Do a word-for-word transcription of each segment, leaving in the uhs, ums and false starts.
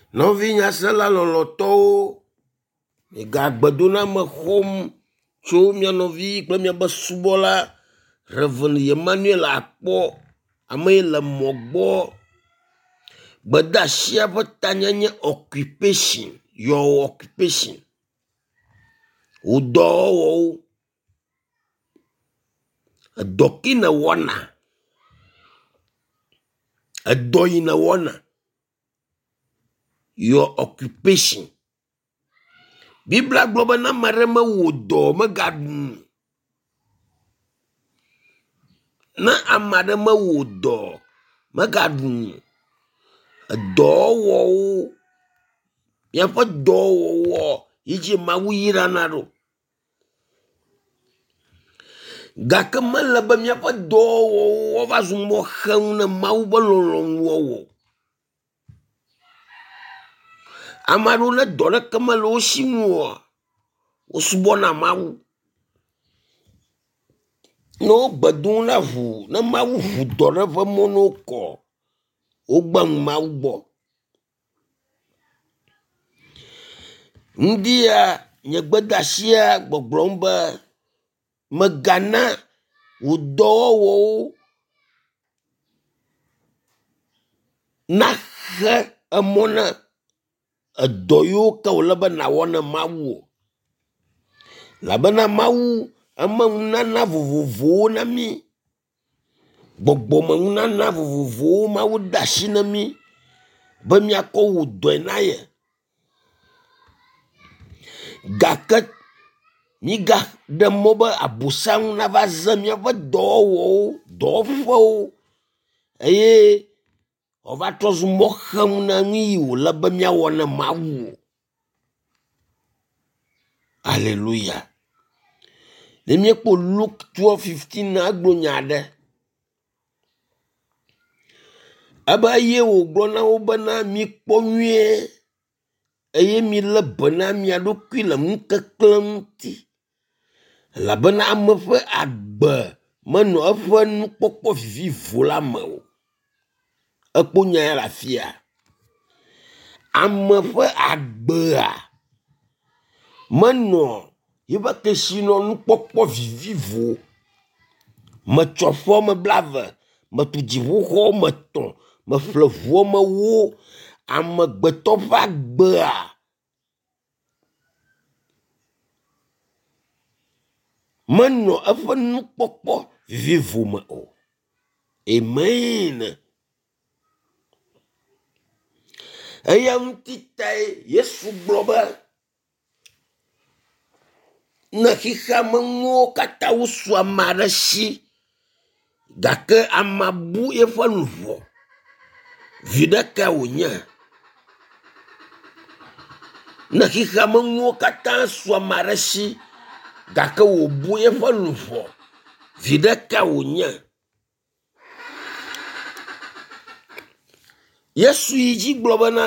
Novinya sela loloto mi gagbedona me xom tso mia novi kple miabe subɔla Reverend Emmanuel akpɔ ame le mɔ gbɔ. Gbedasia ƒe tanya nye occupation, your occupation. Udɔwɔwɔ edɔki ne wɔna, edɔ yi ne wɔna, your occupation. Biblia gblɔ be na ame aɖe mewɔ dɔ megaɖu. Na ame aɖe mewɔ dɔ megaɖu. Edɔwɔwɔ, miaƒe dɔwɔwɔ yi dzi Mawu yirana ɖo. Gake mele be miaƒe dɔwɔwɔ va zu mɔ xem ne Mawu be lɔlɔ̃nuwɔwɔ. Ame aɖewo ne dɔ ɖeke mele wo si nu o, wo subɔna Mawu. Ne wo gbe dom na ʋu, ne Mawu ʋu dɔ ɖe ƒe mɔ ne wo kɔ, wo gbe ŋu Mawu gbɔ. Ŋdia nye gbedasia gbɔgblɔm be megana wò dɔwɔwɔwo naxe emɔ na edɔ yiwo ke wòle be nàwɔ ne Mawu o. Elabena Mawu eme ŋunana vovovowo na mí. Gbɔgbɔme ŋunana vovovowo Mawu de asi na mí be míakɔ wò dɔe na ye. Gake mígaɖe mɔ be Abosam nava ze míaƒe dɔwɔwɔwo, dɔwɔƒewo, eye wòva trɔ zu mɔ xem na nu yi wòle be míawɔ ne Mawu. Alleluia. Ne míekpɔ Luke twelve fifteen na egblɔ nya aɖe. Ebe eye wògblɔ na wo bena mikpɔ nyuie eye milé be na mia ɖokui le ŋukeklẽ ŋuti. Elabena ame ƒe agbe menɔ eƒe nukpɔkpɔ vivivo la me o. Ekpɔ nya ya le afia. Ame ƒe agbea menɔ yiƒe kesinɔnukpɔkpɔ vivivo. Metsɔ xɔ me blave, metu dziƒoxɔ me tɔ̃, meƒle ʋuwo me wo. Amegbetɔ ƒe agbea menɔ eƒe nukpɔkpɔ vivivo me o. Amen. Eya ŋuti tae Yesu gblɔ be ne xexea me ŋuwo katã wosu ame aɖe si, gake amea bu eƒe luʋɔ, viɖe ka wònye? Ne xexea me ŋuwo katã su ame aɖe si, gake wòbu eƒe luʋɔ, viɖe ka wònye? Yesu yi dzi gblɔ bena,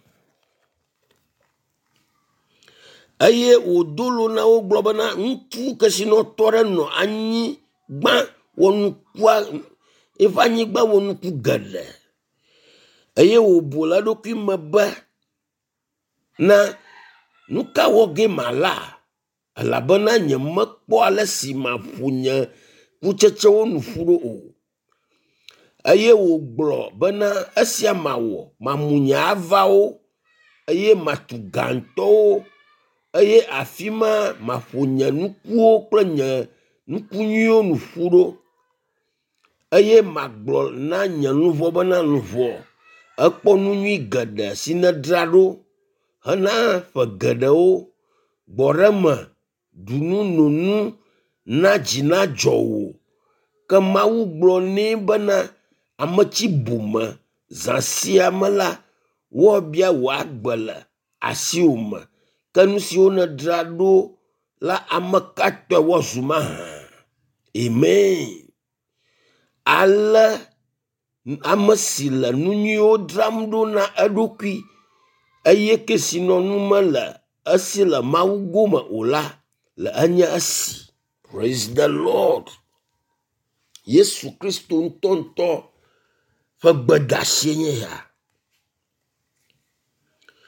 eye wòdolo na wo gblɔ bena ŋutsu kesinɔtɔ ɖe nɔ anyi gbã wɔ nukua, eƒe anyigba wɔ nuku geɖe, eye wòbu le eɖokui me be na nu ka wɔ ge mala, elabena nyemekpɔ ale si maƒo nye kutsetsewo nu ƒu ɖo o. Eye wògblɔ bena esia mawɔ, mamu nye avawo, eye matu gãtɔwo, eye afi ma maƒo nye nukuwo kple nye nuku nyuiwo nu ƒu ɖo, eye magblɔ na nye luʋɔ bena luʋɔ ekpɔ nu nyui geɖe si nedra ɖo hena ƒe geɖewo. Gbɔɖeme, ɖunu nonu na dzi nadzɔ wò. Ke Mawu gblɔ nɛ bena ametsi bume zã sia me la, woabia wò agbe le asiwò me. Ke nu siwo nedra ɖo la ame ka tɔe woazu mahã? Amen. Ale ame si le nu nyuiwo dzram ɖo na eɖokui, eye kesinɔnu mele esi le Mawu gome o la, le enye esi. Praise the Lord. Yesu Kristo ŋutɔŋutɔ ƒe gbedasie nye ya.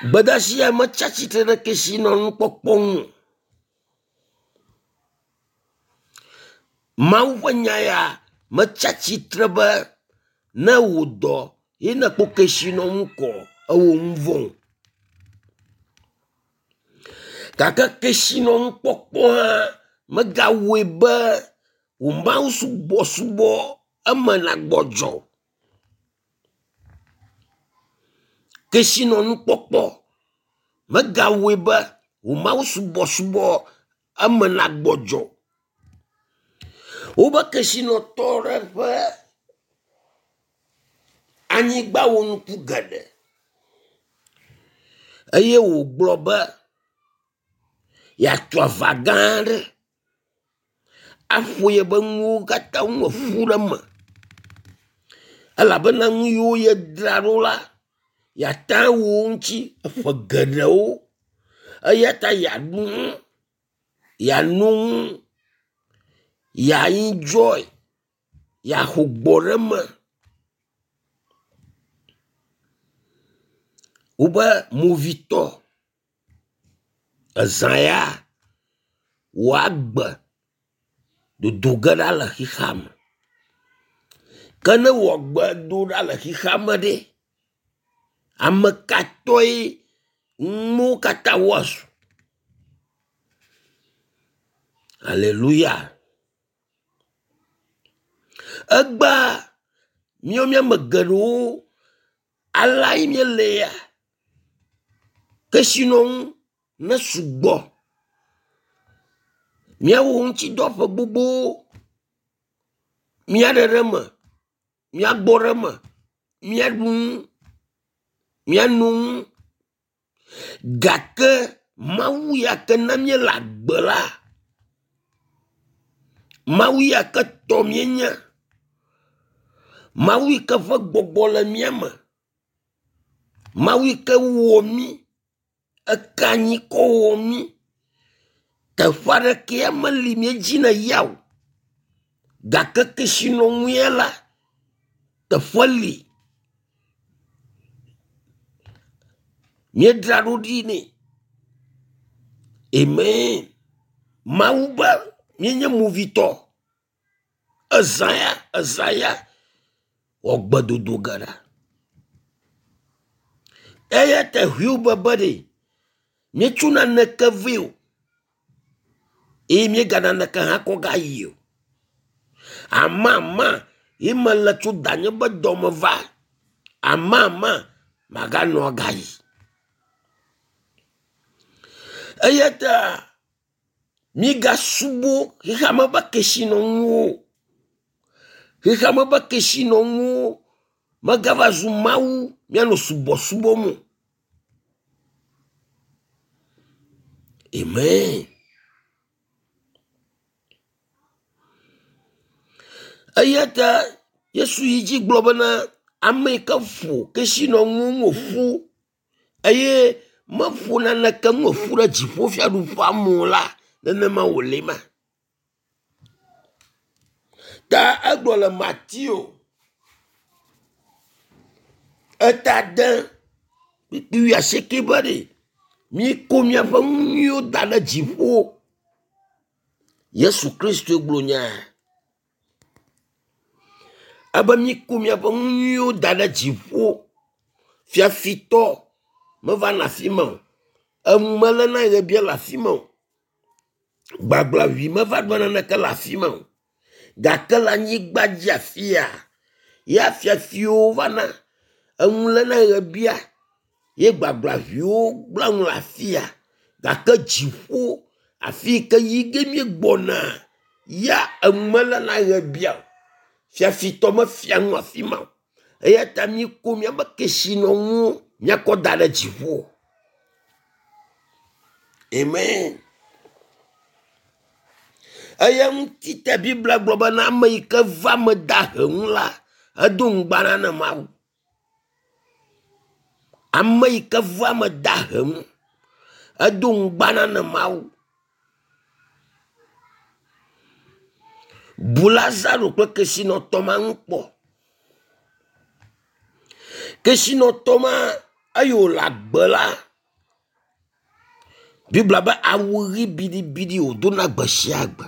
Bedasia machachi tere kesinon pokpong. Mau wanyaya machachi treba na udo ina ko kesinon ko awo mvong. Kaka kesinon pokpong magawe ba umau subo subo amana gojo. Kesinon pokpo magawe ba umau subo subo amana gojo. Uba kesino tore ba anyigba wonu pugade. Aye wo globa ya twa vagande afoye ba ngu kata nwo furama. Ala bana nyu ye drarola ya ta wonchi afagado ayata ya nu ya nu ya enjoy ya hugborema uba movito azaya wagba do dogara la hiham kana wagba do la hiham de amakatoi mu kata wasu. Hallelujah. Agba miomia magaru alai mielea kesinon na subo mia wonchi dofa bubu mia derema mia borema mia dun mia nun gake mau ya kena mie lagbela mau ya ke tomienya mau ke fa gbogbole miama mau ke womi akanyi ko womi ta fara ke amali mie jina yaw gake kesino muela ta fali mie drarudini. Amen. Mauba mienya movito azaya azaya ogbadodo gara eya te huba body mie chuna neka view e mie gana neka hako gayo amama ima la chu danye ba doma va amama magano gayi eya ta miga subo hikama ba kesino ngu hikama ba kesino ngu magava zumau miano subo subo mu. Amen. Ayata Yesu yiji globana ameka fu kesino ngu ngu fu aye mafu na naka ngu fu la jifo fia rufa mula nene ma ulema ta agbola Matthew eta dan tu ya seke bari mi komia fa nyo dala jifo Yesu Kristo glonya aba mi komia fa nyo dala jifo fia fito me va na fima amala na ye bia la fima babla wi me va dwana na ka la fima gakala nyi gbadja fia ya fia fio vana amula na ye bia ye babla vio blang la fia gaka jifo afika yige mi gbona ya amala na ye bia fia fito me fia ngwa fima ya tami komia ba kesino mu nya ko dala jifo. Amen. Ayam tita bibla globana maika va me daheng la adung banana mau amaika va me daheng adung banana mau bulazaru kwa kesino toma ngpo kesino toma ayo la bela Bible ba awuri bidi bidi o do na gba si agba.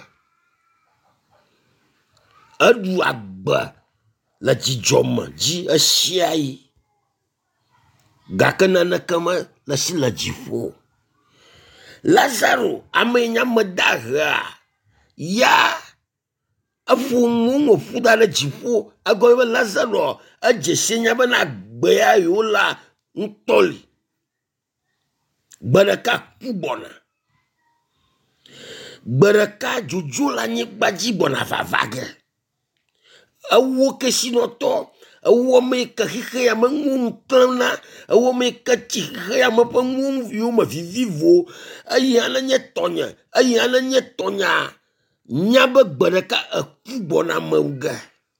Adu agba la jijoma ji asiai. Gakana na kama la si la jifo. Lazaro amenya madaha ya afu mungo fuda la jifo agobe Lazaro ajesenya bana gbeya yola ntoli. Baraka kubona. Baraka jujula nyi baji bona vavage. Awo kesinoto, awo me ka hike ya mangum klana, awo me ka chike ya mapangum view ma vivivo, ayana nyetonya, ayana nyetonya. Nyaba baraka akubona mauga.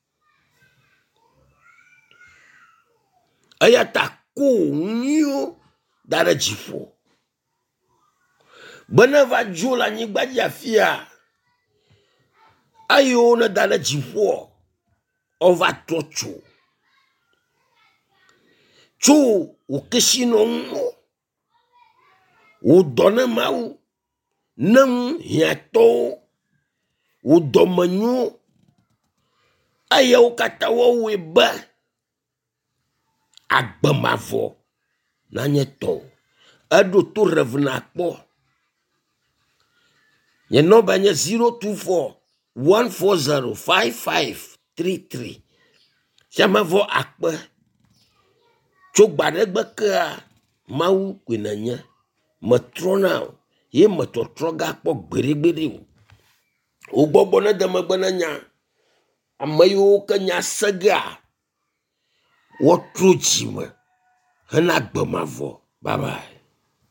Ayata ko nyo dara jifo. Bana va jola nyi baji fia. Ayo na dara jifo. Ova tocho. Cho o kesino mo. O dona mau. Nam hiato. O domanyo. Aya o katawa weba. Agbamavo. Nanyeto. Ado to revena po. Ye nomba nye zero two four one four zero five five three three. Sama vo akpe. Chok badegbe ke mau kwenanya. Matrona. Ye matotroga po gbere-gbere. O bobona dama nya. Amayo kanya saga. Wotro jima. Hana gbamavo. Bye bye.